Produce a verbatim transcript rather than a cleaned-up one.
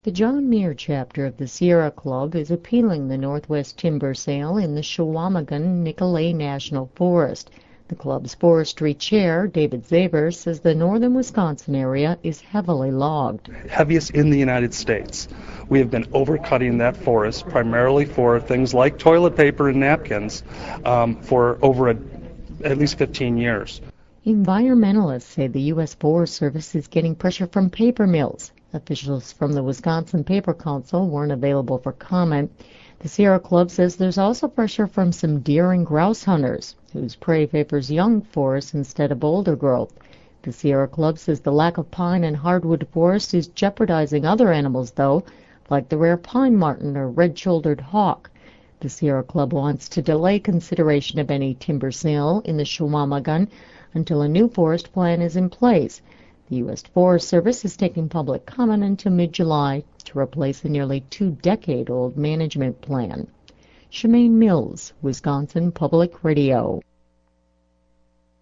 The John Muir chapter of the Sierra Club is appealing the Northwest timber sale in the Chequamegon-Nicolet National Forest. The club's forestry chair, David Zabers, says the northern Wisconsin area is heavily logged. Heaviest in the United States. We have been overcutting that forest primarily for things like toilet paper and napkins um, for over a, at least fifteen years. Environmentalists say the U S Forest Service is getting pressure from paper mills. Officials from the Wisconsin Paper Council weren't available for comment. The Sierra Club says there's also pressure from some deer and grouse hunters, whose prey favors young forests instead of older growth. The Sierra Club says the lack of pine and hardwood forest is jeopardizing other animals, though, like the rare pine marten or red-shouldered hawk. The Sierra Club wants to delay consideration of any timber sale in the Chequamegon until a new forest plan is in place. The U S Forest Service is taking public comment until mid-July to replace a nearly two-decade-old management plan. Shemaine Mills, Wisconsin Public Radio.